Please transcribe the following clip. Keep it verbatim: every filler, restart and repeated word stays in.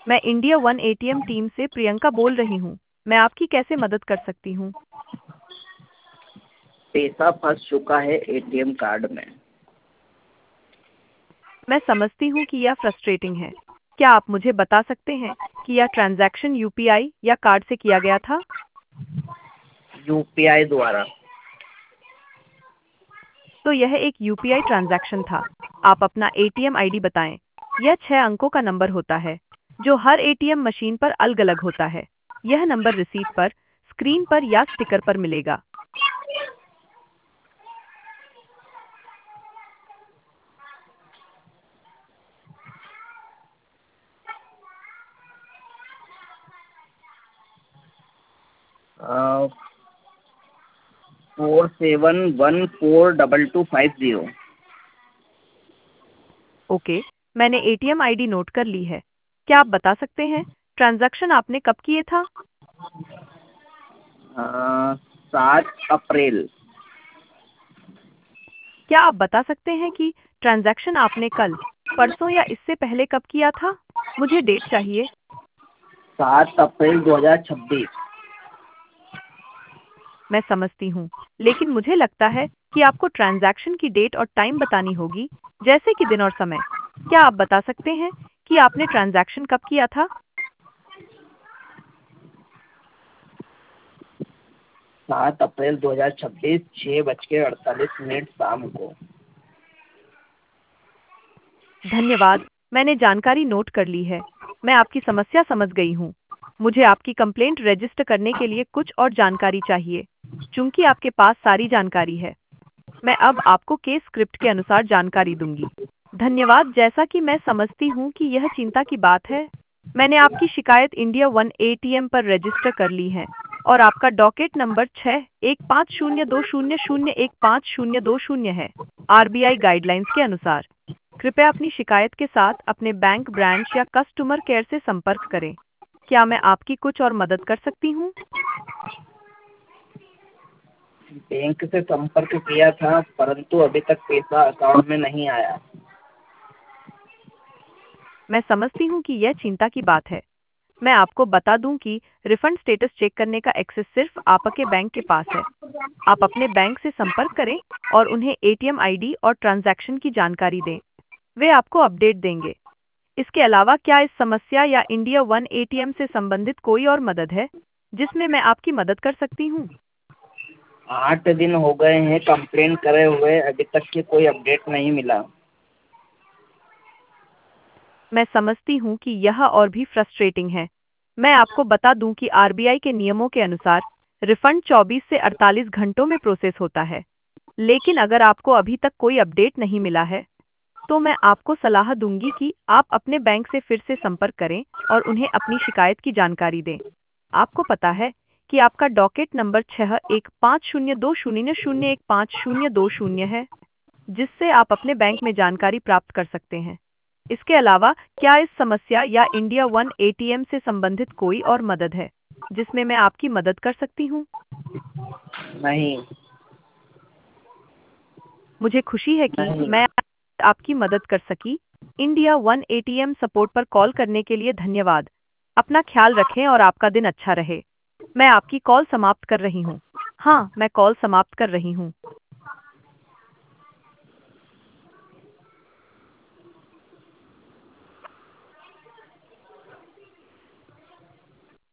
मैं India One ATM team से प्रियंका बोल रही हूँ। मैं आपकी कैसे मदद कर सकती हूँ? पैसा फंस चुका है एटीएम कार्ड में। मैं समझती हूँ कि यह फ्रस्ट्रेटिंग है। क्या आप मुझे बता सकते हैं कि यह ट्रांजैक्शन यूपीआई या कार्ड से किया गया था? यूपीआई द्वारा। तो यह एक यूपीआई ट्रांजैक्शन था। आप अपना एटीएम आईडी बताएं। यह छह अंकों का नंबर होता है जो हर एटीएम मशीन पर अलग-अलग होता है। यह नंबर रिसीट पर, स्क्रीन पर या स्टिकर पर मिलेगा। Four seven one four double two five zero. Okay, मैंने एटीएम आईडी नोट कर ली है। क्या आप बता सकते हैं ट्रांजैक्शन आपने कब किए था? सात अप्रैल। क्या आप बता सकते हैं कि ट्रांजैक्शन आपने कल, परसों या इससे पहले कब किया था? मुझे डेट चाहिए। सात अप्रैल दो हजार छब्बीस। मैं समझती हूँ, लेकिन मुझे लगता है कि आपको ट्रांजैक्शन की डेट और टाइम बतानी होगी, जैसे कि दिन और समय। क्या आप बता सकते हैं कि आपने ट्रांजैक्शन कब किया था? सात अप्रैल दो हजार छब्बीस, छः बज के अड़तालीस मिनट शाम को। धन्यवाद, मैंने जानकारी नोट कर ली है। मैं आपकी समस्या समझ गई हूँ। मुझे आपकी कंप्लेंट रजिस्टर करने के लिए कुछ और जानकारी चाहिए। चूंकि आपके पास सारी जानकारी है, मैं अब आपको केस स्क्रिप्ट के अनुसार जानकारी दूंगी। धन्यवाद। जैसा कि मैं समझती हूँ कि यह चिंता की बात है, मैंने आपकी शिकायत इंडिया वन एटीएम पर रजिस्टर कर ली है और आपका डॉकेट नंबर छः एक पाँच शून्य दो शून्य शून्य एक पाँच शून्य दो शून्य है। आरबीआई गाइडलाइंस के अनुसार कृपया अपनी शिकायत के साथ अपने बैंक ब्रांच या कस्टमर केयर से संपर्क करें। क्या मैं आपकी कुछ और मदद कर सकती हूँ? बैंक से संपर्क किया था, परंतु अभी तक पैसा अकाउंट में नहीं आया। मैं समझती हूँ कि यह चिंता की बात है। मैं आपको बता दूं कि रिफंड स्टेटस चेक करने का एक्सेस सिर्फ आपके बैंक के पास है। आप अपने बैंक से संपर्क करें और उन्हें एटीएम आईडी और ट्रांजैक्शन की जानकारी दें। वे आपको अपडेट देंगे। इसके अलावा क्या इस समस्या या इंडिया वन एटीएम से संबंधित कोई और मदद है जिसमें मैं आपकी मदद कर सकती हूँ? आठ दिन हो गए हैं कंप्लेंट करे हुए, अभी तक की कोई अपडेट नहीं मिला। मैं समझती हूँ कि यह और भी फ्रस्ट्रेटिंग है। मैं आपको बता दूं कि आरबीआई के नियमों के अनुसार रिफंड चौबीस से अड़तालीस घंटों में प्रोसेस होता है। लेकिन अगर आपको अभी तक कोई अपडेट नहीं मिला है, तो मैं आपको सलाह दूंगी कि आप अपने बैंक से फिर से संपर्क करें और उन्हें अपनी शिकायत की जानकारी दें। आपको पता है कि आपका डॉकेट नंबर छः एक पाँच शून्य दो शून्य शून्य एक पाँच शून्य दो शून्य है, जिससे आप अपने बैंक में जानकारी प्राप्त कर सकते हैं। इसके अलावा क्या इस समस्या या इंडिया वन एटीएम से संबंधित कोई और मदद है जिसमें मैं आपकी मदद कर सकती हूँ? नहीं। मुझे खुशी है कि नहीं। मैं आपकी मदद कर सकी। इंडिया वन एटीएम सपोर्ट पर कॉल करने के लिए धन्यवाद। अपना ख्याल रखें और आपका दिन अच्छा रहे। मैं आपकी कॉल समाप्त कर रही हूँ। हाँ, मैं कॉल समाप्त कर रही हूँ।